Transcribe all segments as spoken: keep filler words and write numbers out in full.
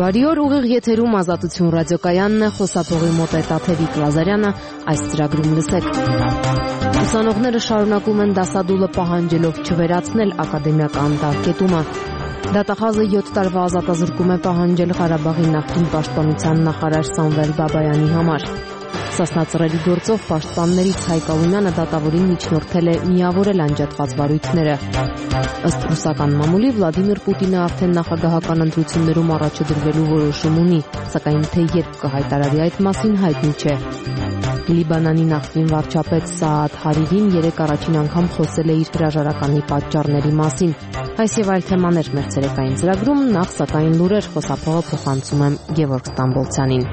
Բարի օր, ուղիղ եթերում Ազատություն ռադիոկայանն է, խոսափողի մոտ է Տաթևիկ Լազարյանը, այս ծրագրում լսեք։ Ուսանողները շարունակում են դասադուլը պահանջելով չվերացնել ակադեմիական տարկետումը։ Դատախազը յոթ տարվա ազատազրկում է պահանջել Ղարաբաղի նախկին պաշտպանության նախարար Սամվել Բաբայանի համար։ Սասնածռերի գործով պաշտպաններից Հայկ Ալումյանը դատավորին միջնորդել է միավորել անջատված վարույթները։ Ըստ ռուսական մամուլի Վլադիմիր Պուտինը արդեն նախագահական ընտրություններում առաջադրվելու որոշում ունի, սակայն թե երբ կհայտարարի այդ մասին հայտնի չէ։ Լիբանանի նախկին վարչապետ Սաադ Հարիրին երեկ առաջին անգամ խոսել է իր հրաժարականի պատճառների մասին։ Այս եւ այլ թեմաներ մեր ցերեկային ծրագրում, նախ սակայն լուրեր, խոսափողը փոխանցում եմ Գևորգ Ստամբոլցյանին։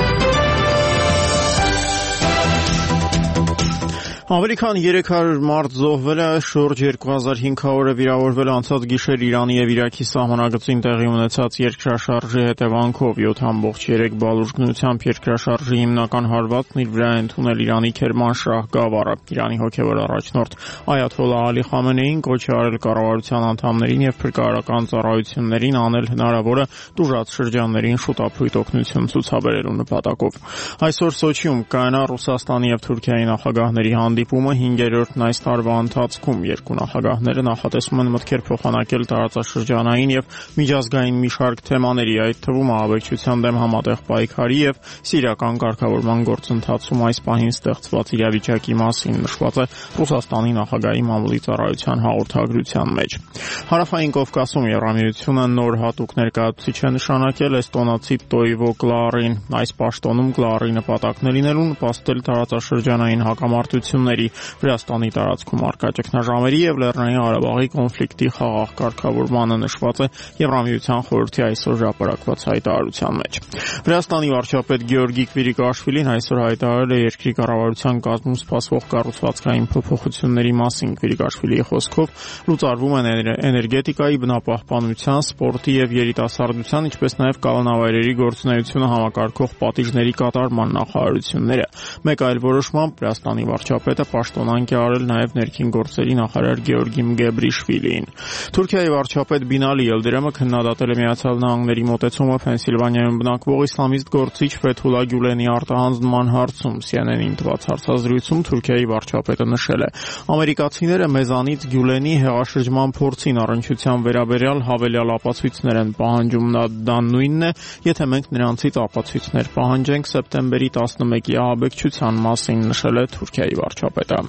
Ավելի քան երեք հարյուր մարդ զոհվել է, շուրջ երկու հազար հինգ հարյուրը վիրավորվել անցած գիշեր Իրանի եւ Իրաքի սահմանագծին տեղի ունեցած երկրաշարժի հետևանքով յոթ ամբողջ երեք բալուր գնությամբ երկրաշարժի հիմնական հարվածն իր վրա է ընդունել Իրանի Քերմանշահ գավառը։ Իրանի հոգևոր առաջնորդ Այաթոլլահ Ալի Խամենեին կոչ է արել կառավարության անդամներին եւ փրկարարական ծառայություններին անել հնարավորը տուժած շրջաններին շուտափույթ օգնություն ցուցաբերելու նպատակով։ Այսօր Սոչիում կայանա Ռուսաստանի եւ Թուրքիայի նախագահների հանդիպումը հինգերորդն այս տարվա ընթացքում երկու նախագահները նախատեսում են մտքեր փոխանակել տարածաշրջանային եւ միջազգային մի շարք թեմաների, այդ թվում ահաբեկչության դեմ համատեղ պայքարի եւ սիրիական կարգավորման գործընթացում այս պահին ստեղծված իրավիճակի մասին նշված է Ռուսաստանի նախագահի մամուլի ծառայության հաղորդագրության մեջ։ Հարավային Կովկասում Եվրամիությունը նոր հատուկ ներկայացուցիչ է նշանակել էստոնացի Տոիվո Կլարին։ Այս պաշտոնում Կլարի նպատակն է լինելու նպաստել տարածաշրջանային հակամարտությունների, Վրաստանի տարածքում առկա ճգնաժամերի եւ Լեռնային Ղարաբաղի կոնֆլիկտի խաղաղ կարգավորմանը նշված է Եվրամիության խորհրդի այսօր հրապարակված հայտարարության մեջ։ Վրաստանի վարչապետ Գեորգի Քվիրիկաշվիլին այսօր հայտարարել է երկրի կառավարության կազմում սպասվող կառուցվածքային փոփոխությունների մասին։ Քվիրիկաշվիլիի խոսքով լուծարվում են էներգետիկայի, բնապահպանության, սպորտի եւ երիտասարդության, ինչպես նաեւ կալանավայրերի գործունեությունը համակարգող պատիժների կատարման նախարարությունները։ Մեկ այլ որոշմամբ Վրաստանի վարչապետը պաշտոնանկ է արել նաև ներքին գործերի նախարար Գեորգի Մգեբրիշվիլիին։ Թուրքիայի վարչապետ Բինալի Ելդերեմը քննադատել է Միացյալ Նահանգների մոտեցումը Փենսիլվանիայում բնակվող իսլամիստ գործիչ Ֆեթուլա Գյուլենի արտահանձնման հարցում։ C N N-ին տված հարցազրույցում Թուրքիայի վարչապետը նշել է. ամերիկացիները մեզանից Գյուլենի հեղաշրջման փորձին առնչության վերաբերյալ հավելյալ ապացույցներ են պահանջում, դա նույնն է, եթե մենք նրանցից ապացույցներ պահանջենք սեպտեմբերի տասնմեկի ահաբեկչության մասին, նշել է Թուրքիայի վարչապետը։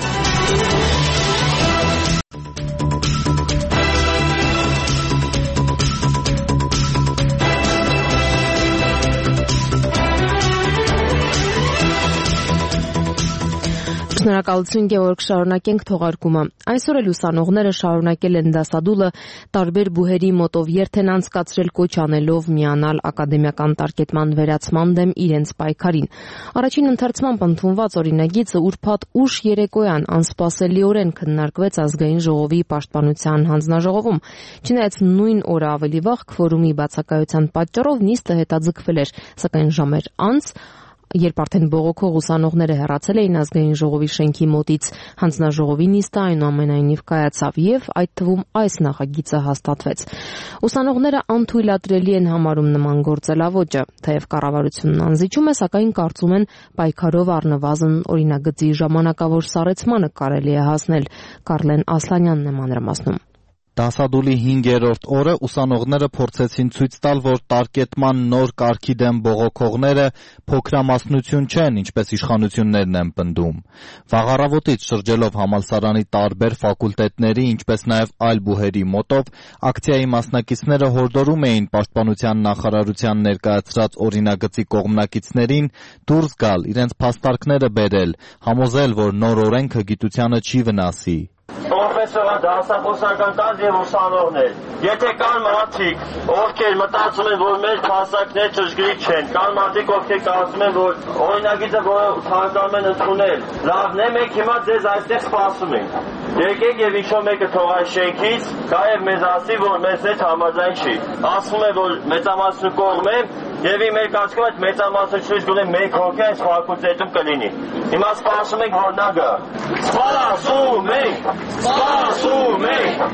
Շնորհակալություն Գևորգ, շարունակենք թողարկումը։ Այսօր էլ ուսանողները շարունակել են դասադուլը, տարբեր բուհերի մոտով երթ են անցկացրել կոչ անելով միանալ ակադեմիական տարկետման վերացման դեմ իրենց պայքարին։ Առաջին ընթերցմամբ ընդունված օրինագիծը ուրբաթ ուշ երեկոյան անսպասելիորեն քննարկվեց ազգային ժողովի պաշտպանության հանձնաժողովում։ Չնայած նույն օրը ավելի վաղ քվորումի բացակայության պատճառով նիստը հետաձգվել էր, սակայն ժամեր անց, երբ արդեն բողոքող ուսանողները հեռացել էին ազգային ժողովի շենքի մոտից, հանձնաժողովի նիստը այնուամենայնիվ կայացավ եւ այդ թվում այս նախագիծը հաստատվեց։ Ուսանողները անթույլատրելի են համարում նման գործելավոճը, թեև կառավարությունն անզիջում է, սակայն կարծում են պայքարով առնվազն օրինագծի ժամանակավոր սառեցմանը կարելի է հասնել։ Կարլեն Ասլանյանն է մանրամասնում։ Դասադուլի հինգերորդ օրը ուսանողները փորձեցին ցույց տալ, որ տարկետման նոր կարգի դեմ բողոքողները փոքրամասնություն չեն, ինչպես իշխանություններն են պնդում։ Վաղ առավոտից շրջելով համալսարանի տարբեր ֆակուլտետների, ինչպես նաև այլ բուհերի մոտով, ակցիայի մասնակիցները հորդորում էին պաշտպանության նախարարության ներկայացրած օրինագծի կողմնակիցներին դուրս գալ, իրենց փաստարկները բերել, համոզել, որ նոր օրենքը գիտությանը չի վնասի։ Պրոֆեսորան, դասախոսական կազմ եւ ուսանողներ, եթե կան մարդիկ, ովքեր մտածում են, որ մեր փաստարկները ճշգրիտ չեն, կան մարդիկ, ովքեր կարծում են, որ օրինագիծը, որը ցանկանում են ընդունել, լավն է, մենք հիմա ձեզ այստեղ սպասում ենք։ Եկեք եւ ինչ-որ մեկը թող այս շենքից գա եւ մեզ ասի, որ մեզ հետ համաձայն չի։ Ասում է, որ մեծամասնություն կողմ է, եւ իմ մեր կարծիքով այդ մեծամասնությունից գոնե մեկ հոգի այս ֆակուլտետում կլինի։ Հիմա սպասում ենք, որ նա գա։ Սպասում ենք, սպասում ենք։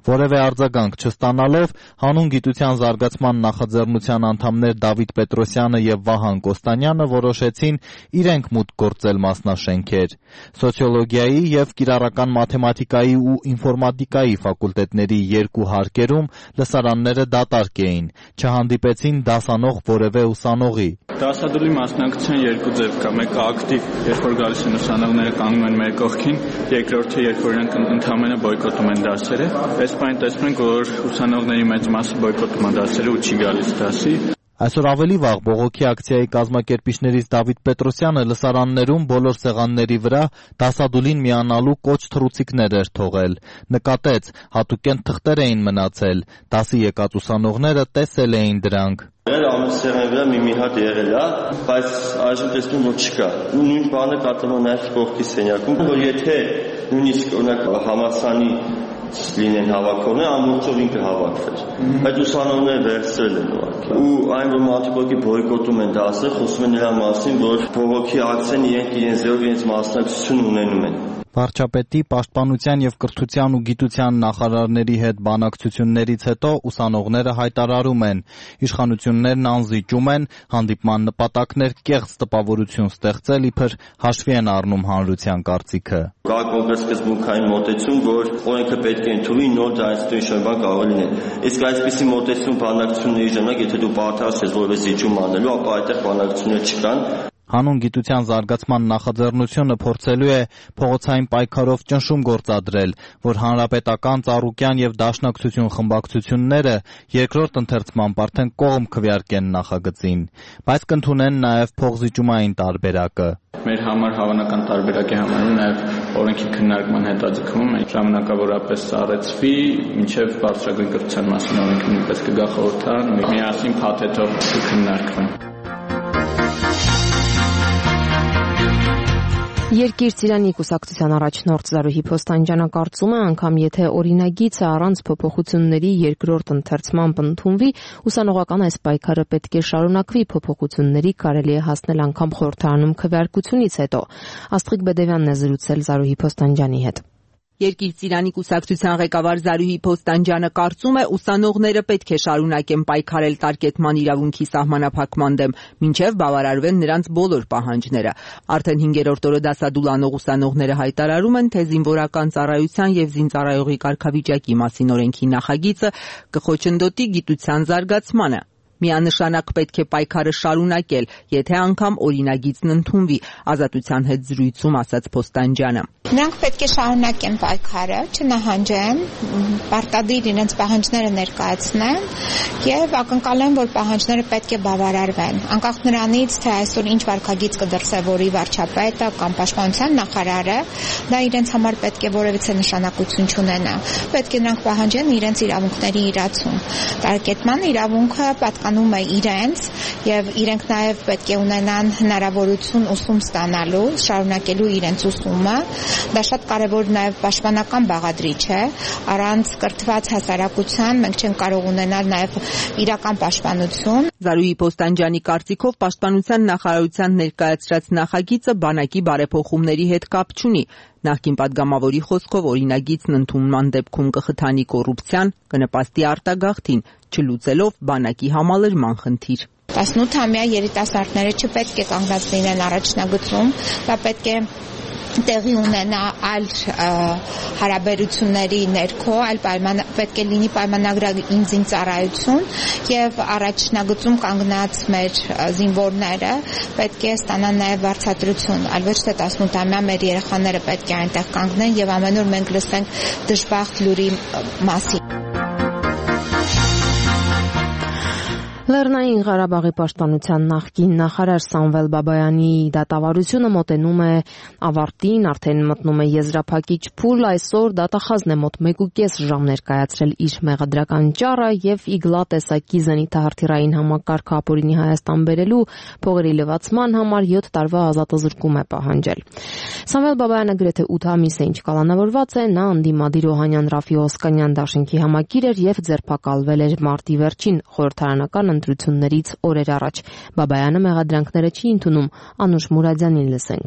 Որևէ արձագանք չստանալով հանուն գիտության զարգացման նախաձեռնության անդամներ Դավիթ Պետրոսյանը եւ Վահան Կոստանյանը որոշեցին իրենք մուտք գործել մասնաշենքեր։ Սոցիոլոգիայի եւ կիրառական մաթեմատիկայի ու ինֆորմատիկայի ֆակուլտետների երկու հարկերում լսարանները դատարկ էին, չհանդիպեցին դասանող որևէ ուսանողի։ Դասադուլի մասնակցության երկու ձև կա, մեկը ակտիվ, երբ որ գալիս են ուսանողները կանգնում են մեր կողքին, երկրորդը երբ որ նրանք ընդհանրապես բոյկոտում են դասերը։ Այս բանը տեսնում ենք, որ ուսանողների մեծ մասը բոյկոտում են դասերը ու չի գալիս դասի։ Այսօր ավելի վաղ բողոքի ակցիայի կազմակերպիչներից Դավիթ Պետրոսյանը լսարաններում բոլոր սեղանների վրա դասադուլին միանալու կոչ թռուցիկներ էր թողել։ Նկատեց, հատուկենտ թղթեր էին մնացել, դասի եկած ուսանողները տեսել էին դրանք։ Ամեն սեղանի վրա մի-մի հատ եղել է, բայց այժմ տեսնում որ չկա։ Նույն բանը կատարվում նաև կողքի սենյակում, որ եթե նույնիսկ օրինակ համալսարանի լինեն հավաքողներ, ամբողջով ինքը հավաքվեր։ Այդ ուսանողները վերցրել են ուղղակի։ Ու այն որ մարդիկ բոյկոտում են դասը, խոսում են նրա մասին, որ բողոքի ակցիան իրենք իրենց ձևով իրենց մասնակցություն ունենում են։ Վարչապետի, Պաշտպանության եւ Կրթության ու Գիտության նախարարների հետ բանակցություններից հետո ուսանողները հայտարարում են, իշխանություններն անզիջում են հանդիպման նպատակներ կեղծ տպավորություն ստեղծել, իբր հաշվի են առնում հանրության կարծիքը։ Կա կոնկրետ սկզբունքային մոտեցում, որ օրենքը պետք է ընդունվի, նոր դասի շրջան կարող է լինել։ Իսկ այսպիսի մոտեցում բանակցությունների ժամանակ, եթե դու պարտավոր ես որևէ զիջում անելու, ապա այդտեղ բանակցություններ չկան։ Հանուն գիտության զարգացման նախաձեռնությունը փորձելու է փողոցային պայքարով ճնշում գործադրել, որ հանրապետական, ծառուկյան եւ դաշնակցություն խմբակցությունները երկրորդ ընթերցմամբ արդեն կողմ քվեարկեն նախագծին, բայց կընդունեն նաեւ փողզիջումային տարբերակը։ Մեր համար հավանական տարբերակ է համարում նաեւ օրենքի քննարկման հետաձգումը, ժամանակավորապես սառեցվի, մինչեւ բարձրագույն կրթության մասին օրենքը նույնպես կգա խորհրդարան, միասին փաթեթով կքննարկվեն։ Երկիր ծիրանի կուսակցության առաջնորդ Զարուհի Փոստանջյանը կարծում է, անգամ եթե օրինագիծը առանց փոփոխությունների երկրորդ ընթերցմամբ ընդունվի, ուսանողական այս պայքարը պետք է շարունակվի, փոփոխությունների կարելի է հասնել անգամ խորհրդարանում քվեարկությունից հետո։ Աստղիկ Բեդևյանն է զրուցել Զարուհի Փոստանջյանի հետ։ Երկիր ծիրանի կուսակցության ղեկավար Զարուհի Փոստանջյանը կարծում է, ուսանողները պետք է շարունակեն պայքարել տարկետման իրավունքի սահմանափակման դեմ, մինչև բավարարվեն նրանց բոլոր պահանջները։ Արդեն հինգերորդ օրը դասադուլ անող ուսանողները հայտարարում են, թե զինվորական ծառայության եւ զինծառայողի կարգավիճակի մասին օրենքի նախագիծը կխոչընդոտի գիտության զարգացմանը։ Միանշանակ պետք է պայքարը շարունակել, եթե անգամ օրինագիծն ընդունվի, Ազատության հետ զրույցում ասաց Փոստանջյանը։ Նրանք պետք է շարունակեն պայքարը, չնահանջեն, պարտադիր իրենց պահանջները ներկայացնեն եւ ակնկալեն, որ պահանջները պետք է բավարարվեն։ Անկախ նրանից, թե այսօր ինչ վարքագիծ կդրսևորի վարչապետը կամ Պաշտպանության նախարարը, դա իրենց համար պետք է որևիցե նշանակություն չունենա։ Պետք է նրանք պահանջեն իրենց իրավունքների իրացում։ Տարկետման իրավունքը պատկանում է իրենց եւ իրենք նաեւ պետք է ունենան հնարավորություն ուսում ստանալու, շարունակելու իրենց ուսումը։ Դա շատ կարևոր նաեւ պաշտպանական բաղադրիչ է։ Առանց կրթված հասարակության մենք չենք կարող ունենալ նաեւ իրական պաշտպանություն։ Զարուհի Փոստանջյանի կարծիքով Պաշտպանության նախարարության ներկայացրած նախագիծը բանակի բարեփոխումների հետ կապ չունի։ Նախկին падգամավորի խոսքով օրինագիծն ընդունման դեպքում կխթանի կոռուպցիան, կնպաստի արտագաղթին, չլուծելով բանակի համալրման խնդիր։ տասնութամյա երիտասարդները չպետք է կանգնած լինեն առաջնագծում, դա պետք է տեղի ունենա այլ հարաբերությունների ներքո, այլ պայման պետք է լինի պայմանագրային զինծառայություն եւ առաջնագծում կանգնած մեր զինվորները պետք է ստանան նաեւ վարձատրություն, այլ ոչ թե տասնութամյա մեր երեխաները պետք է այնտեղ կանգնեն եւ ամենուր մենք լսենք դժբախտ լուրի մասին։ Լեռնային Ղարաբաղի պաշտպանության նախկին նախարար Սամվել Բաբայանի դատավարությունը մոտենում է ավարտին, արդեն մտնում է եզրափակիչ փուլ, այսօր դատախազն է մոտ մեկուկես ժամ ներկայացրել իր մեղադրական ճառը եւ իգլա տեսակի զենիթահրթիռային համակարգը ապօրինի Հայաստան բերելու փողերի լվացման համար յոթ տարվա ազատազրկում է պահանջել։ Սամվել Բաբայանը գրեթե ութ ամիս է ինչ կալանավորված է, նա ընդդիմադիր Օհանյան Ռաֆի Օսկանյան դաշինքի համակիր էր եւ ձերբակալվել էր մարտի վերջին խորհրդարանական ընտրություններից օրեր առաջ։ Բաբայանը մեղադրանքները չի ընդունում, Անուշ Մուրադյանին լսենք։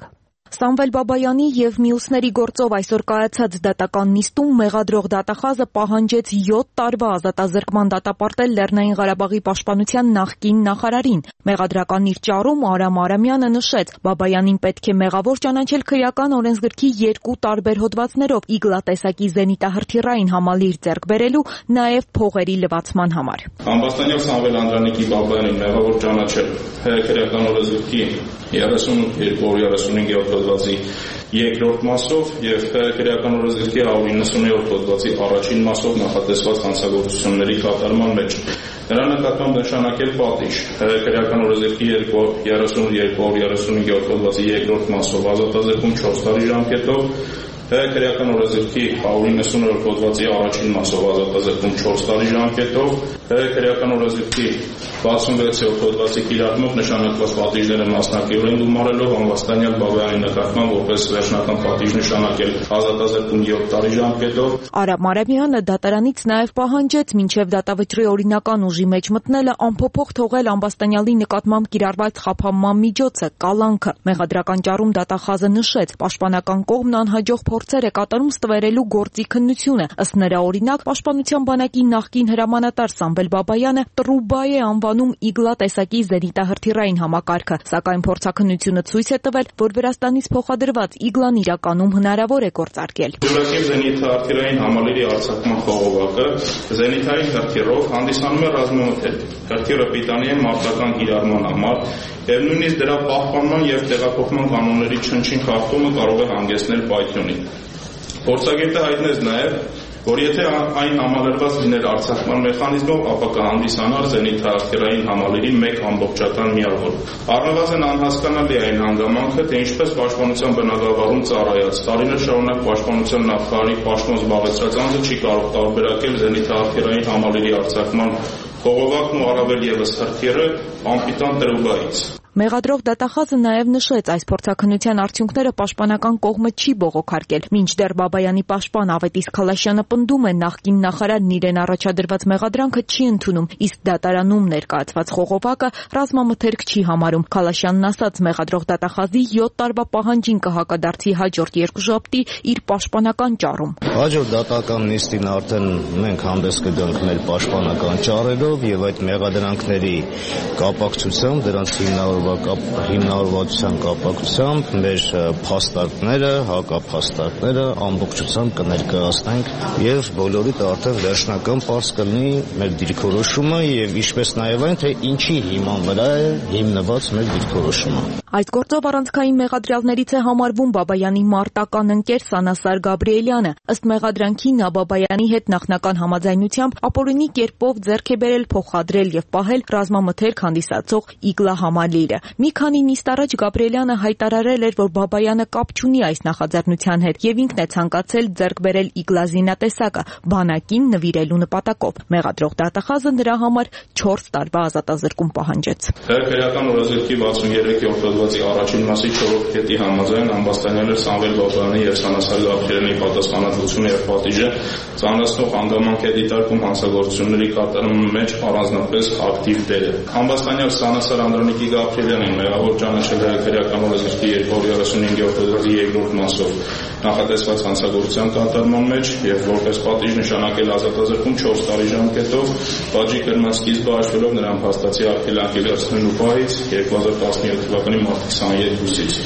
Սամվել Բաբայանի եւ մյուսների գործով այսօր կայացած դատական նիստում մեղադրող դատախազը պահանջեց յոթ տարվա ազատազրկման դատապարտել Լեռնային Ղարաբաղի պաշտպանության նախկին նախարարին։ Մեղադրական իր ճառում Արամ Արամյանը նշեց, Բաբայանին պետք է մեղավոր ճանաչել քրեական օրենսգրքի երկու տարբեր հոդվածներով՝ իգլատեսակի զենիտահրթիռային համալիր ձեռք բերելու, նաեւ փողերի լվացման համար։ Ամբաստանյալ Սամվել Անդրանիկի Բաբայանին մեղավոր ճանաչել քրեական օրենսգրքի երեսունութ երեսունհինգ հոդվածի երկրորդ մասով եւ քրեական օրենսգրքի հարյուր իննսունյոթ հոդվածի առաջին մասով նախատեսված հանցագործությունների կատարման մեջ։ Նրա նկատմամբ նշանակել պատիժ քրեական օրենսգրքի երեսունութ երեսունհինգ հոդվածի երկրորդ մասով ազատազրկում չորս տարի ժամկետով, քրեական օրենսգրքի հարյուր իննսունյոթ հոդվածի առաջին մասով ազատազրկում չորս տարի ժամկետով, քրեական օրենսգրքի վաթսունվեցերորդ հոդվածի կիրառմամբ նշանակված պատիժները մասնակիորեն գումարելով անվաստանյալ Բաբայանի նկատմամբ որպես վերջնական պատիժ նշանակել ազատազրկում յոթ տարի ժամկետով։ Արամ Արամյանը դատարանից նաև պահանջեց մինչև դատավճռի օրինական ուժի մեջ մտնելը անփոփոխ թողել ամբաստանյալի նկատմամբ կիրառված խափանման միջոցը՝ կալանքը։ Մեղադրական ճառում դատախազը նշեց, պաշտպանական կողմն անհաջող փորձեր է կատարում ստվերելու գործի քննությունը։ Ըստ նրա օրինակ, պաշտպանության բանակի նախկին հրամանատար Սամվել Բաբայանը տրուբա է անվանում իգլատեսակի զենիտահրթիռային համակարգը, սակայն փորձաքննությունը ցույց է տվել, որ Վրաստանից փոխադրված իգլան իրականում հնարավոր է գործարկել։ Յուրաքանչյուր զենիտահրթիռային համալիրի արձակման խողովակը զենիթային հրթիռով հանդիսանում է ռազմամթերք։ Հրթիռը պիտանի է մարտական կիրառման համար, եւ նույնիսկ դրա պահպանման եւ տեղափոխման կանոնների չնչին խախտումը կարող է հանգեցնել պայթյունի։ Փորձագետը հայտնեց նաեւ, որ եթե այն համալրված լիներ արձակման մեխանիզմով, ապա կհանդիսանար զենիթահրթիռային համալիրի մեկ ամբողջական միավոր։ Առնվազն անհասկանալի է այն հանգամանքը, թե ինչպես պաշտպանության բնագավառում ծառայած տարիներ շարունակ պաշտպանության նախարարի պաշտոն զբաղեցրած անձը չի կարող տարբերակել զենիթահրթիռային համալիրի արձակման խողովակն ու առավել եւս հրթիռը անպիտան տրուբայից։ Մեղադրող դատախազը նաև նշեց, այս փորձաքննության արդյունքները պաշտպանական կողմը չի բողոքարկել։ Մինչդեռ Բաբայանի պաշտպան Ավետիս Քալաշյանը պնդում է, նախկին նախարարն իրեն առաջադրված մեղադրանքը չի ընդունում, իսկ դատարանում ներկայացված խողովակը ռազմամթերք չի համարում։ Քալաշյանն ասաց, մեղադրող դատախազի յոթ տարվա պահանջին կհակադարձի հաջորդ երկուշաբթի իր պաշտպանական ճառում։ Հաջորդ դատական նիստին արդեն մենք հանդես կգանք մեր պաշտպանական ճառերով եւ այդ մեղադրանքների կապակցությամբ դրանց հիմնավոր հիմնավորվածության կապակցությամբ մեր փաստարկները, հակափաստարկները ամբողջությամբ կներկայացնենք եւ բոլորիդ արդեն վերջնական պարզ կլինի մեր դիրքորոշումը եւ ինչպես նաեւ այն, թե ինչի հիման վրա է հիմնված մեր դիրքորոշումը։ Այս գործով առանցքային մեղադրյալներից է համարվում Բաբայանի մարտական ընկեր Սանասար Գաբրիելյանը։ Ըստ մեղադրանքի նա Բաբայանի հետ նախնական համաձայնությամբ ապօրինի կերպով ձեռք է բերել, փոխադրել եւ պահել ռազմամթերք հանդիսացող իգլա համալիրը։ Մի քանի նիստ առաջ Գաբրիելյանը հայտարարել էր, որ Բաբայանը կապ չունի այս նախաձեռնության հետ եւ ինքն է ցանկացել ձեռք բերել իգլա զինատեսակը բանակին նվիրելու նպատակով։ Մեղադրող դատախազը նրա համար չորս տարվա ազատազրկում պահանջեց։ Քրեական օրենսգրքի վաթսուններորդ հոդվածի առաջին մասի չորրորդ կետի համաձայն ամբաստանյալը Սամվել Բաբայանի եւ Սանասար Գաբրիելյանի պատասխանատվությունը եւ պատիժը ծանրացնող հանգամանք է դիտարկում հանցագործությունների կատարման մեջ առանձնապես ակտիվ դերը։ Ամբաստանյալ Սանասար Անդրանիկի Գաբրիելյանին մեղավոր ճանաչել է քրեական օրենսգրքի երկրորդ երեսունհինգերորդ հոդվածի երկրորդ մասով նախատեսված հանցագործության կատարման մեջ եւ որպես պատիժ նշանակել ազատազրկում չորս տարի ժամկետով, բաժի կրման սկիզբը հաշվելով նրան փաստացի արգելանքի վերցնելու պահից երկու հազար տասնյոթ թվականի մարտի քսաներկուսից։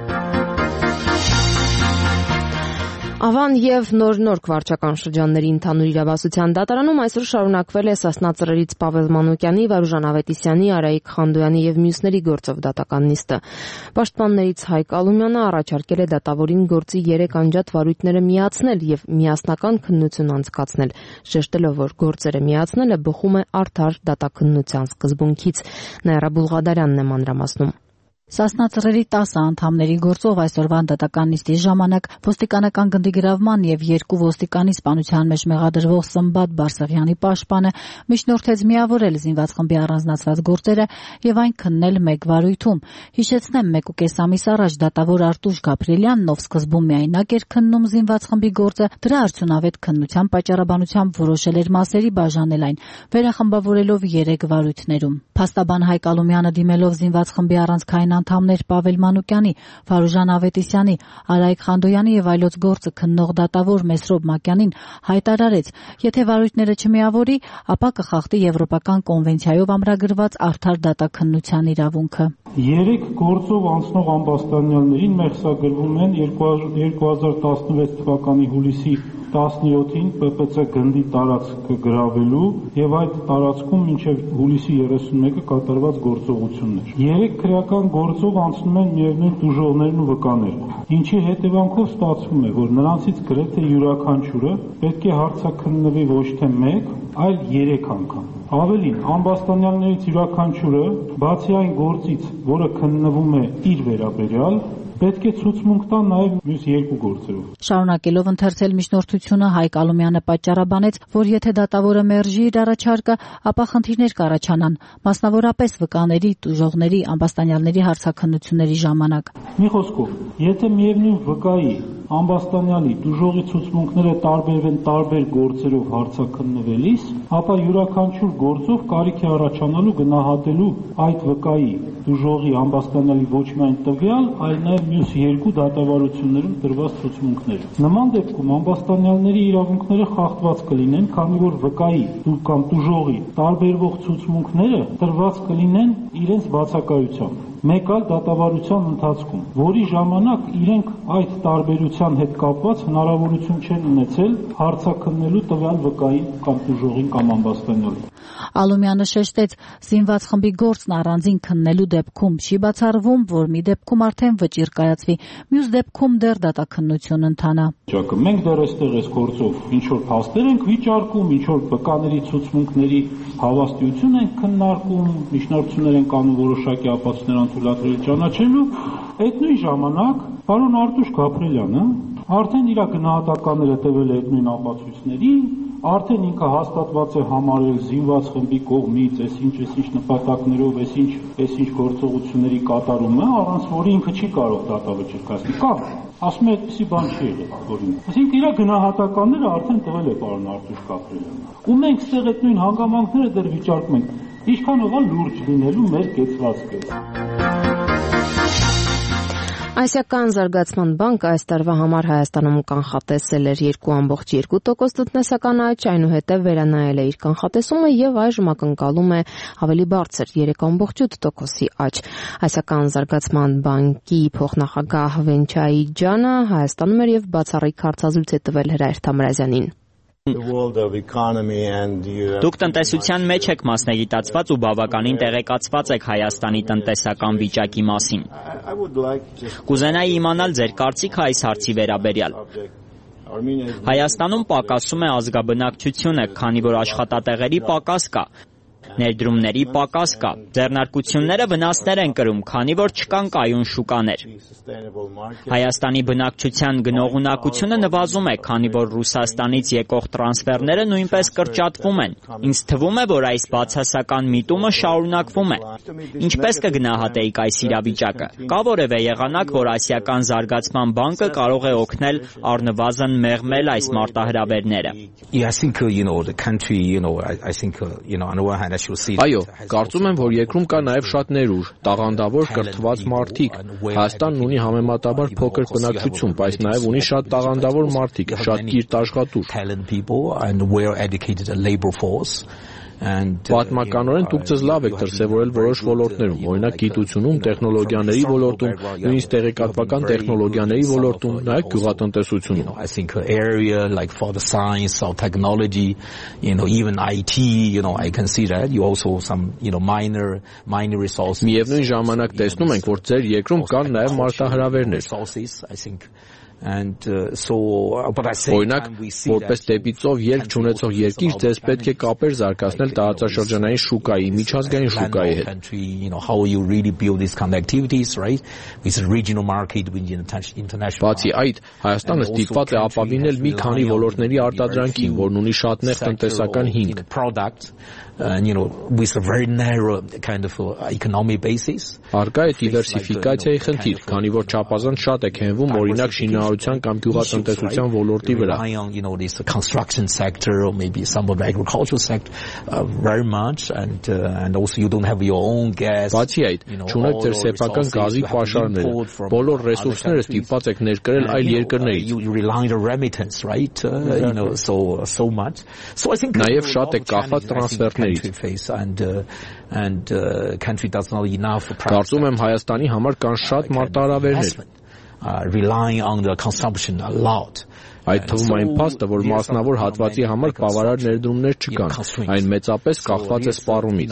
Ավան եւ նոր-նոր վարչական շրջանների ընդհանուր իրավասության դատարանում այսօր շարունակվել է Սասնա ծռերից Պավել Մանուկյանի, Վարուժան Ավետիսյանի, Արայիկ Խանդոյանի եւ մյուսների գործով դատական նիստը։ Պաշտպաններից Հայկ Ալումյանը առաջարկել է դատավորին գործի երեք անջատ վարույթները միացնել եւ միասնական քննություն անցկացնել, շեշտելով, որ գործերը միացնելը բխում է արդար դատաքննության սկզբունքից։ Նաիրա Բուլղադարյանն է մանրամասնում։ Սասնա ծռերի տասը անդամների գործով այսօրվա դատական նիստի ժամանակ ոստիկանական գնդի գրավման եւ երկու ոստիկանի սպանության մեջ մեղադրվող Սմբատ Բարսեղյանի պաշտպանը միջնորդեց միավորել զինված խմբի առանձնացված գործերը եւ այն քննել մեկ վարույթում։ Հիշեցնեմ, մեկ ու կես ամիս առաջ դատավոր Արտուշ Գաբրիելյանն, ով սկզբում միայնակ էր քննում զինված խմբի գործը, դրա արդյունավետ քննության պատճառաբանությամբ որոշել էր մասերի բաժանել այն, վերախմբավորելով երեք վարույթներում։ Փաստաբան Հայկ Ալումյանը դիմելով զինված խմբի առանցքային անդամներ Պավել Մանուկյանի, Վարուժան Ավետիսյանի, Արայիկ Խանդոյանի եւ այլոց գործը քննող դատավոր Մեսրոբ Մակյանին հայտարարեց, եթե վարույթները չմիավորի, ապա կխախտի Եվրոպական կոնվենցիայով ամրագրված արդար դատաքննության իրավունքը։ Երեք գործով անցնող ամբաստանյալներին մեղսագրվում են երկու հազար տասնվեց թվականի հուլիսի տասնյոթին Պ Պ Ց գնդի տարածքը գրավելու եւ այդ տարածքում մինչեւ հուլիսի երեսունմեկը կատարված գործողություններ։ Երեք քրեական գործով անցնում են միևնույն տուժողներն ու վկաները, ինչի հետևանքով ստացվում է, որ նրանցից գրեթե յուրաքանչյուրը պետք է հարցաքննվի ոչ թե մեկ, այլ երեք անգամ։ Ավելին, ամբաստանյալներից յուրաքանչյուրը, բացի այն գործից, որը քննվում է իր վերաբերյալ, պետք է ցուցմունք տա նաև մյուս երկու գործերով։ Շարունակելով ընթերցել միջնորդությունը Հայկ Ալումյանը պատճառաբանեց, որ եթե դատավորը մերժի իր առաջարկը, ապա խնդիրներ կառաջանան, մասնավորապես վկաների, տուժողների, ամբաստանյալների հարցաքննությունների ժամանակ։ Մի խոսքով, եթե միևնույն վկայի, ամբաստանյալի, տուժողի ցուցմունքները տարբերվեն տարբեր գործերով հարցաքննվելիս, ապա յուրաքանչյուր գործով կարիք է առաջանալու գնահատելու այդ վկայի, տուժողի, ամբաստանյալի ոչ միայն տվյալ, այլ նաև մյուս երկու դատավարություններում տրված ցուցմունքները։ Նման դեպքում ամբաստանյալների իրավունքները խախտված կլինեն, քանի որ վկայի կամ տուժողի տարբերվող ցուցմունքները տրված կլինեն իրենց բացակայությամբ։ Մեկ այլ դատավարության ընթացքում, որի ժամանակ իրենք այդ տարբերության հետ կապված հնարավորություն չեն ունեցել հարցաքննելու տվյալ վկային կամ տուժողին կամ ամբաստանյալին։ Ալումյանը շեշտեց, զինված խմբի գործն առանձին քննելու դեպքում չի բացառվում, որ մի դեպքում արդեն վճիռ կայացվի, մյուս դեպքում դեռ դատաքննություն ընթանա։ Մենք դեռ այստեղ այս գործով ինչ որ փաստեր ենք վիճարկում, ինչ որ վկաների ցուցմունքների հավաստիություն ենք քննարկում, միջնորդություններ ենք անում որոշակի ապացույցներ թույլատրել ճանաչելու, այդ նույն ժամանակ պարոն Արտուշ Գաբրելյանը արդեն իր գնահատականները տվել է այդ նույն ապացույցների, արդեն ինքը հաստատված է համարել զինված խմբի կողմից, այսինչ այսինչ նպատակներով, այսինչ այսինչ գործողությունների կատարումը, առանց որի ինքը չի կարող դատավճիռ կայացնել։ Կամ ասում է այդպիսի բան չի եղել, որին։ Այսինքն իր գնահատականները արդեն տվել է պարոն Արտուշ Գաբրելյանը։ Ու մենք ստեղ այդ նույն հանգամանքները դեռ վիճարկում ենք, ինչքանով է լուրջ լինելու մեր կեցվածքը։ Ասիական զարգացման բանկը այս տարվա համար Հայաստանում կանխատեսել էր երկու կόμք երկու տոկոս տնտեսական աճ, այնուհետև վերանայել է իր կանխատեսումը եւ այժմ ակնկալում է ավելի բարձր երեք կόμք ութ տոկոսի աճ։ Ասիական զարգացման բանկի փոխնախագահ Վենչայի Ջանը Հայաստանում էր եւ բացառիկ հարցազրույց է տվել Հրայր Թամրազյանին։ Դուք տնտեսության մեջ եք մասնագիտացված ու բավականին տեղեկացված եք Հայաստանի տնտեսական վիճակի մասին։ Կուզենայի իմանալ ձեր կարծիքը այս հարցի վերաբերյալ։ Հայաստանում պակասում է ազգաբնակչությունը, քանի որ աշխատատեղերի պակաս կա։ Ներդրումների պակաս կա, ձեռնարկությունները վնասներ են կրում, քանի որ չկան կայուն շուկաներ։ Հայաստանի բնակչության գնողունակությունը նվազում է, քանի որ Ռուսաստանից եկող տրանսֆերները նույնպես կրճատվում են։ Ինձ թվում է, որ այս բացասական միտումը շարունակվում է։ Ինչպես կգնահատեիք այս իրավիճակը։ Կա որևէ եղանակ, որ Ասիական զարգացման բանկը կարող է օգնել առնվազն մեղմել այս մարտահրավերները։ Այո, կարծում եմ, որ երկրում կա նաև շատ ներուժ, տաղանդավոր կրթված մարդիկ։ Հայաստանն ունի համեմատաբար փոքր բնակչություն, բայց նաև ունի շատ տաղանդավոր մարդիկ, շատ կիրթ աշխատուժ։ Պատմականորեն դուք ձեզ լավ եք դրսևորել որոշ ոլորտներում, օրինակ գիտությունում, տեխնոլոգիաների ոլորտում, նույնիսկ տեղեկատվական տեխնոլոգիաների ոլորտում, նաև գյուղատնտեսությունում։ Միևնույն ժամանակ տեսնում ենք, որ ձեր երկրում կան նաև մարտահրավերներ։ Օրինակ, որպես դեպի ծով ելք չունեցող երկիր, ձեզ պետք է կապեր զարգացնել տարածաշրջանային շուկայի, միջազգային շուկայի հետ։ Բացի այդ, Հայաստանը ստիպված է ապավինել մի քանի ոլորտների արտադրանքին, որն ունի շատ նեղ տնտեսական հիմք։ Առկա է դիվերսիֆիկացիայի խնդիր, քանի որ չափազանց շատ է քենվում, օրինակ շինարարության շինարարության կամ գյուղատնտեսության ոլորտի վրա։ Բացի այդ, չունեք ձեր սեփական գազի պաշարները, բոլոր ռեսուրսները ստիպված եք ներկրել այլ երկրներից։ Նաև շատ եք կախված տրանսֆերներից։ Կարծում եմ Հայաստանի համար կան շատ մարտահրավերներ։ Այդ թվում այն փաստը, որ մասնավոր հատվածի համար բավարար ներդրումներ չկան, այն մեծապես կախված է սպառումից։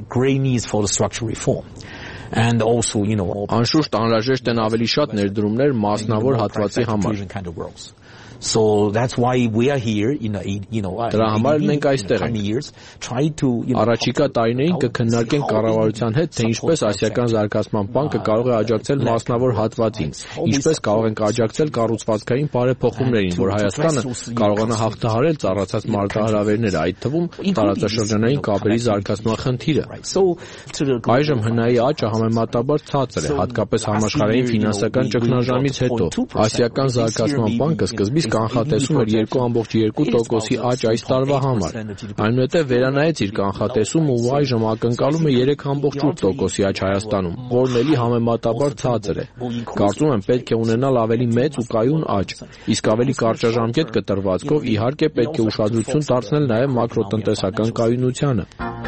Անշուշտ անհրաժեշտ են ավելի շատ ներդրումներ մասնավոր հատվածի համար։ So that's why we are here in a, you know, Դրա համար մենք այստեղ ենք։ Առաջիկա տարիներին կքննարկենք կառավարության հետ, թե ինչպես Ասիական զարգացման բանկը կարող է աջակցել մասնավոր հատվածին, ինչպես կարող ենք աջակցել կառուցվածքային բարեփոխումներին, որ Հայաստանը կարողանա հաղթահարել ծառացած մարտահրավերները, այդ թվում տարածաշրջանային կապերի զարգացման խնդիրը։ Այժմ հնայի աճը համեմատաբար ցածր է, հատկապես համաշխարհային ֆինանսական ճգնաժամից հետո։ Ասիական զարգացման բանկը սկզբից կանխատեսում էր երկու կόμma երկու տոկոսի աճ այս տարվա համար։ Այնուհետև վերանայեց իր կանխատեսումը ու այժմ ակնկալում է երեք կόμma ութ տոկոսի աճ Հայաստանում, որն էլի համեմատաբար ցածր է։ Կարծում եմ պետք է ունենալ ավելի մեծ ու կայուն աճ, իսկ ավելի կարճաժամկետ կտրվածքով իհարկե պետք է ուշադրություն դարձնել նաև մակրոտնտեսական կայունությանը։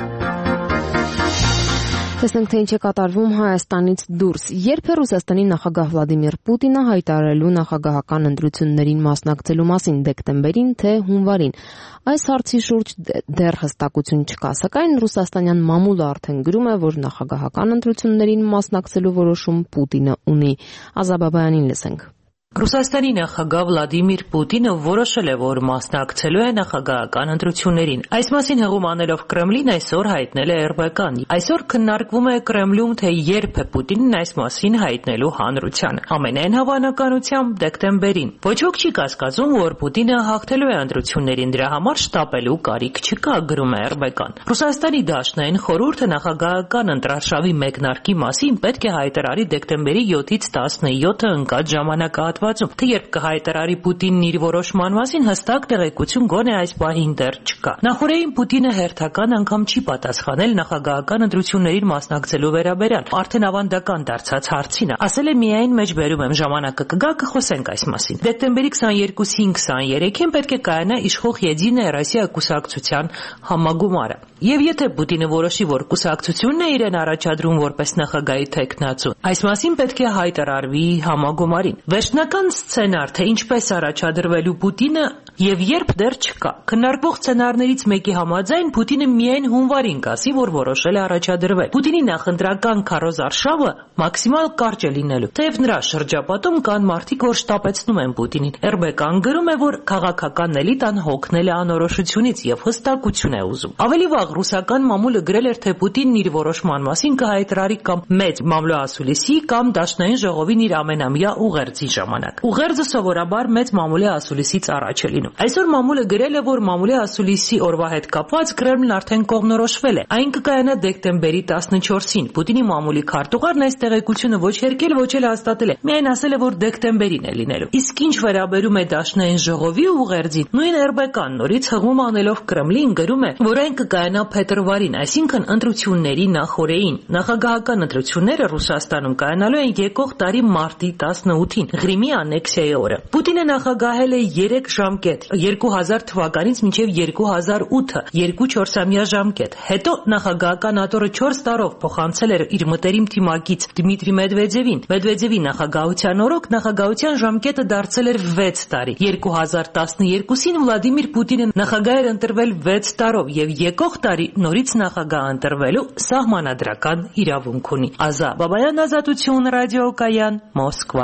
Տեսնենք, թե ինչ է կատարվում Հայաստանից դուրս։ Երբ է Ռուսաստանի նախագահ Վլադիմիր Պուտինը հայտարարելու նախագահական ընտրություններին մասնակցելու մասին դեկտեմբերին, թե հունվարին։ Այս հարցի շուրջ դեռ հստակություն չկա, սակայն ռուսաստանյան մամուլը արդեն գրում է, որ նախագահական ընտրություններին մասնակցելու որոշում Պուտինը ունի։ Ազաբաբայանին լսենք։ Ռուսաստանի նախագահ Վլադիմիր Պուտինը որոշել է, որ մասնակցելու է նախագահական ընտրություններին։ Այս մասին հղում անելով Կրեմլին այսօր հայտնել է эр բե կան։ Այսօր քննարկվում է Կրեմլում, թե երբ է Պուտինն այս մասին հայտնելու հանրությանը։ Ամենայն հավանականությամբ դեկտեմբերին։ Ոչ ոք չի կասկածում, որ Պուտինը հաղթելու է ընտրություններին, դրա համար շտապելու կարիք չկա, գրում է эр բե կան։ Ռուսաստանի Դաշնային խորհուրդը նախագահական ընտրարշավի մեկնարկի մասին պետք է հայտարարի դեկտեմբերի յոթից տասնյոթը ընկած ժամանակահատվածում, թե երբ կհայտարարի Պուտինն իր որոշման մասին, հստակ տեղեկություն գոնե այս պահին դեռ չկա։ Նախորդին Պուտինը հերթական անգամ չի պատասխանել նախագահական ընտրություններին մասնակցելու վերաբերյալ, արդեն ավանդական դարձած հարցին։ Ասել է միայն մեջբերում եմ, ժամանակը կգա, կխոսենք այս մասին։ Դեկտեմբերի քսաներկուսին քսաներեքին պետք է կայանա իշխող Եդինայա Ռոսիա կուսակցության համագումարը։ Եվ եթե Պուտինը որոշի, որ կուսակցությունն է իրեն առաջադրում որպես նախագահի թեկնածու, այս մասին պետք է հայտարարվի համագումարին։ Վերջնական սցենար, թե ինչպես առաջադրվելու Պուտինը եւ երբ դեռ չկա։ Քննարկվող սցենարներից մեկի համաձայն Պուտինը միայն հունվարին կասի, որ որոշել է առաջադրվել։ Պուտինի նախընտրական քարոզարշավը մաքսիմալ կարճ է լինելու, թեև նրա շրջապատում կան մարդիկ, որ շտապեցնում են Պուտինին։ эр բե կան գրում է, որ քաղաքական էլիտան հոգնել է անորոշությունից եւ հստակություն է ուզում։ Ավելի վաղ ռուսական մամուլը գրել էր, թե Պուտինն իր որոշման մասին կհայտարարի կամ մեծ մամլոասուլիսի կամ Դաշնային ժողովին իր ամենամյա ուղերձի ժամանակ։ Ուղերձը սովորաբար մեծ մամուլի ասուլիսից առաջ է լինում։ Այսօր մամուլը գրել է, որ մամուլի ասուլիսի օրվա հետ կապված Կրեմլն արդեն կողմնորոշվել է։ Այն կկայանա դեկտեմբերի տասնչորսին։ Պուտինի մամուլի քարտուղարն այս տեղեկությունը ոչ հերքել, ոչ էլ հաստատել է։ Միայն ասել է, որ դեկտեմբերին է լինելու։ Իսկ ինչ վերաբերում է Դաշնային ժողովի ուղերձին, նույն эр բե կան նորից հղում անելով Կրեմլին գրում է, որ այն կկայանա փետրվարին, այսինքն ընտրությունների նախօրեին։ Նախագահական ընտրությունները Ռուսաստանում կայանալու են եկող տարի մարտի տասնութին, Ղրիմի անեքսիայի օրը։ Պուտինը նախագահել է երեք ժամկետ, երկու հազար թվականից մինչև երկու հազար ութը, երկու չորսամյա ժամկետ։ Հետո նախագահական աթոռը չորս տարով փոխանցել էր իր մտերիմ թիմակից Դմիտրի Մեդվեդևին։ Մեդվեդևի նախագահության օրոք նախագահության ժամկետը դարձել էր վեց տարի։ երկու հազար տասներկուսին Վլադիմիր Պուտինը նախագահ էր ընտրվել վեց տարով եւ եկող տարի նորից նախագահ ընտրվելու սահմանադրական իրավունք ունի։ Ազաբաբայան, Ազատություն, ռադիոկայան, Մոսկվա։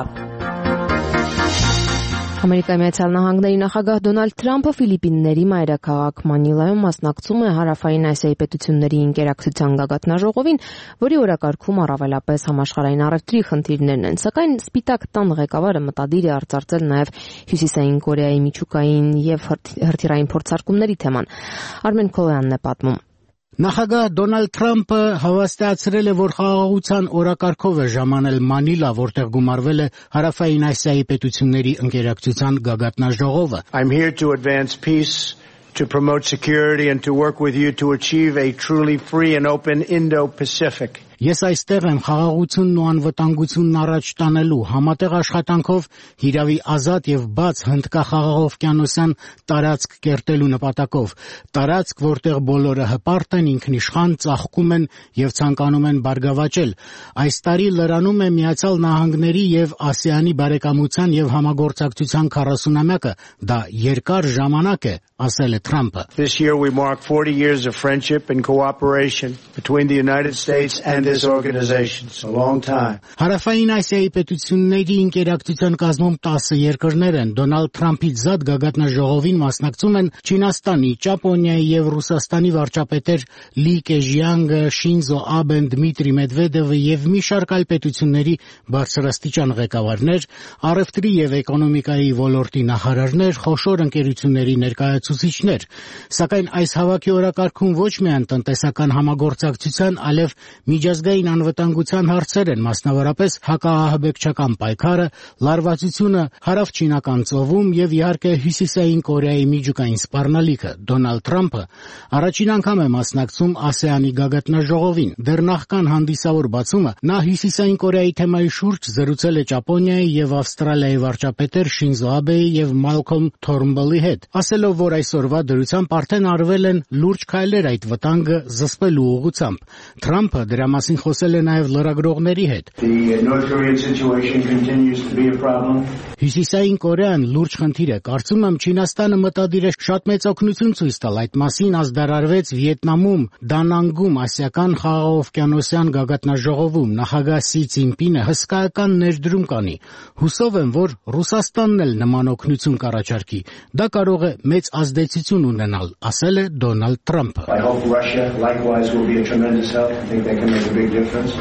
Ամերիկայի Միացյալ Նահանգների նախագահ Դոնալդ Թրամփը Ֆիլիպինների մայրաքաղաք Մանիլայում մասնակցում է Հարավային Ասիայի պետությունների ինտերակցիան գագաթնաժողովին, որի օրակարգում առավելապես համաշխարհային առևտրի խնդիրներն են, սակայն Սպիտակ տան ղեկավարը մտադիր է արծարծել նաև Հյուսիսային Կորեայի միջուկային եւ հրթիռային փորձարկումների թեման։ Արմեն Քոլյանն է պատմում։ Նախագահ Դոնալդ Թրամփը հավաստիացրել է, որ խաղաղության օրակարգով է ժամանել Մանիլա, որտեղ գումարվել է Հարավային Ասիայի պետությունների ընկերակցության գագաթնաժողովը. I'm here to advance peace, to promote security and to work with you to achieve a truly free and open Indo-Pacific. Ես այստեղ եմ խաղաղությունն ու անվտանգությունն առաջ տանելու, համատեղ աշխատանքով հիրավի ազատ եւ բաց հնդկախաղաղօվկիանոսյան տարածք կերտելու նպատակով, տարածք, որտեղ բոլորը հպարտ են, ինքնիշխան, ծաղկում են եւ ցանկանում են բարգավաճել։ Այս տարի լրանում է Միացյալ Նահանգների եւ ASEAN-ի բարեկամության եւ համագործակցության քառասունամյակը, դա երկար ժամանակ է, ասել է Թրամփը. This year we mark forty years of friendship and cooperation between the United States and this organization. It's a long time. Հարավային Ասիայի պետությունների ընկերակցության կազմում տասը երկրներ են։ Դոնալդ Թրամփի զատ գագաթնաժողովին մասնակցում են Չինաստանի, Ճապոնիայի եւ Ռուսաստանի վարչապետեր Լի Կեժյանգը, Շինզո Աբեն, Դմիտրի Մեդվեդևը եւ մի շարք այլ պետությունների բարձրաստիճան ղեկավարներ, առևտրի եւ էկոնոմիկայի ոլորտի նախարարներ, խոշոր ընկերությունների ներկայացուցիչներ։ Սակայն այս հավաքի օրակարգում ոչ միայն տնտեսական համագործակցության, այլև միջազգային անվտանգության հարցեր են, մասնավորապես հակաահաբեկչական պայքարը, լարվածությունը հարավչինական ծովում եւ իհարկե Հյուսիսային Կորեայի միջուկային սպառնալիքը։ Դոնալդ Թրամփը առաջին անգամ է մասնակցում ASEAN-ի գագաթնաժողովին։ Դեռ նախքան հանդիսավոր բացումը նա Հյուսիսային Կորեայի թեմայի շուրջ զրուցել է Ճապոնիայի եւ Ավստրալիայի վարչապետեր Շինզո Աբեի եւ Մալքոմ Թորնբոլի հետ, ասելով, որ այսօրվա դրությամբ արդեն արվել են լուրջ քայլեր այդ վտանգը զսպելու ուղղությամբ։ Թրամփը դրա մասին խոսել է նաև լրագրողների հետ։ Հյուսիսային Կորեան լուրջ խնդիր է։ Կարծում եմ Չինաստանը մտադիր է շատ մեծ օգնություն ցույց տալ։ Այդ մասին ազդարարվեց Վիետնամում, Դանանգում ասիական խաղաղօվկիանոսյան գագաթնաժողովում նախագահ Սի Ցինպինը հսկայական ներդրում կանի։ Հուսով եմ, որ Ռուսաստանն էլ նման օգնություն կառաջարկի։ Դա կարող է մեծ ազդեցություն ունենալ, ասել է Դոնալդ Թրամփը։ I hope Russia likewise will be a tremendous help. I think that can make a big difference.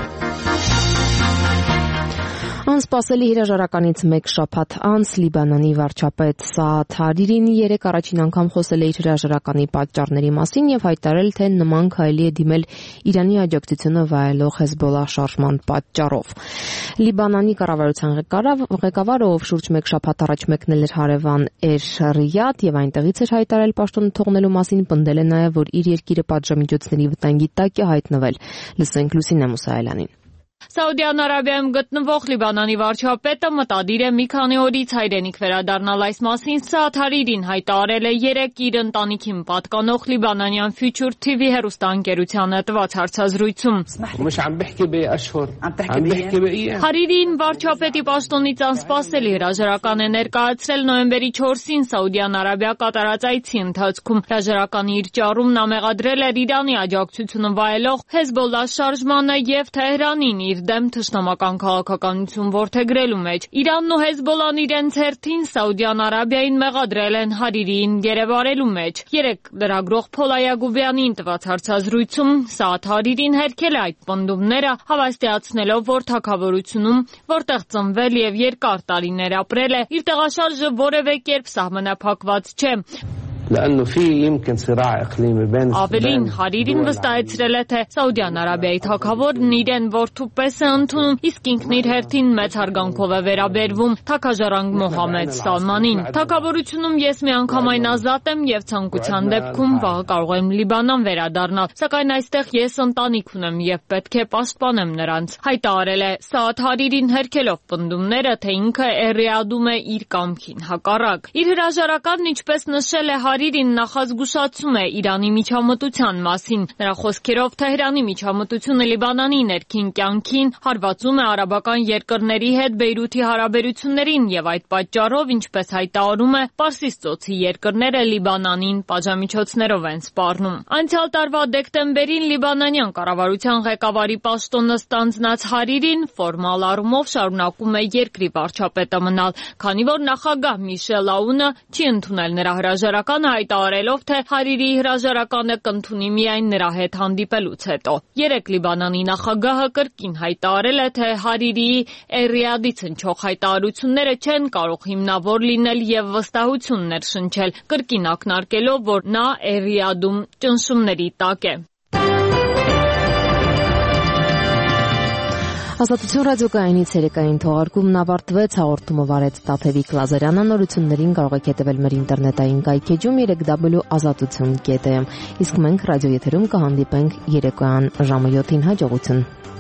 Անսպասելի հրաժարականից մեկ շաբաթ անց Լիբանանի վարչապետ Սաադ Հարիրին երեկ առաջին անգամ խոսել է իր հրաժարականի պատճառների մասին եւ հայտարարել, թե նման քայլի է դիմել Իրանի աջակցությունը վայելող Հեզբոլլահ շարժման պատճառով։ Լիբանանի կառավարության ղեկավարը, ով շուրջ մեկ շաբաթ առաջ մեկնել էր հարևան Էր Ռիյադ եւ այնտեղից էր հայտարարել պաշտոնը թողնելու մասին, պնդել է նաեւ, որ իր երկիրը պատժամիջոցների վտանգի տակ է հայտնվել։ Լսենք Լուսինե Մուսայելյանին։ Սաուդյան Արաբիայում գտնվող Լիբանանի վարչապետը մտադիր է մի քանի օրից հայրենիք վերադառնալ։ Այս մասին Սաադ Հարիրին հայտարարել է երեկ իր ընտանիքին պատկանող Լիբանանյան Future T V հեռուստաընկերությանը տված հարցազրույցում։ Հարիրին վարչապետի պաշտոնից անսպասելի հրաժարական է ներկայացրել նոյեմբերի չորսին Սաուդյան Արաբիա կատարած այցի ընթացքում։ Հրաժարականի իր ճառումն ամեղադրել էր Իրանի աջակցությունը վայելող Հեզբոլլահ շարժմանը եւ Թեհրանին իր դեմ թշնամական քաղաքականություն որդեգրելու մեջ։ Իրանն ու Հեզբոլլահն իրենց հերթին Սաուդյան Արաբիային մեղադրել են Հարիրիին գերեվարելու մեջ։ Երեկ լրագրող Փոլ Այագուբյանին տված հարցազրույցում Սաադ Հարիրին հերքել է այդ պնդումները, հավաստիացնելով, որ թագավորությունում, որտեղ ծնվել եւ երկար տարիներ ապրել է, իր տեղաշարժը որևէ կերպ սահմանափակված չէ։ Ավելին, Հարիրին վստահեցրել է, թե Սաուդյան Արաբիայի թագավորն իրեն որդու պես է ընդունում, իսկ ինքն իր հերթին մեծ հարգանքով է վերաբերվում թագաժառանգ Մոհամմեդ Սալմանին։ Թագավորությունում ես միանգամայն ազատ եմ եւ ցանկության դեպքում վաղը կարող եմ Լիբանան վերադառնալ, սակայն այստեղ ես ընտանիք ունեմ եւ պետք է պաշտպանեմ նրանց, հայտարարել է Սաադ Հարիրին հերքելով պնդումները, թե ինքը Էրիադում է իր կամքին հակառակ։ Իր հրաժարականն, ինչպես նշել է Հարիրին, նախազգուշացում է Իրանի միջամտության մասին։ Նրա խոսքերով Թեհրանի միջամտությունը Լիբանանի ներքին կյանքին հարվածում է արաբական երկրների հետ Բեյրութի հարաբերություններին եւ այդ պատճառով, ինչպես հայտարարում է, Պարսից ծոցի երկրները Լիբանանին պատժամիջոցներով են սպառնում։ Անցյալ տարվա դեկտեմբերին լիբանանյան կառավարության ղեկավարի պաշտոնը ստանձնած Հարիրին ֆորմալ առումով շարունակում է երկրի վարչապետը մնալ, քանի որ նախագահ Միշել Աունը չի ընդունել նրա հրաժարականը, հայտարարելով, թե Հարիրիի հրաժարականը կընդունի միայն նրա հետ հանդիպելուց հետո։ Երեկ Լիբանանի նախագահը կրկին հայտարարել է, թե Հարիրիի Էրիադից հնչող հայտարարությունները չեն կարող հիմնավոր լինել եւ վստահություններ շնչել, կրկին ակնարկելով, որ նա Էրիադում ճնշումների տակ է։ Ազատություն ռադիոկայանից երեկային թողարկումն ավարտվեց, հաղորդումը վարեց Տաթևիկ Լազարյանը, նորություններին կարող եք հետևել մեր ինտերնետային կայքեջում երեք դաբլյու ազատություն կետ էմ, իսկ մենք ռադիոեթերում կհանդիպենք երեկոյան ժամը յոթին, հաջողություն։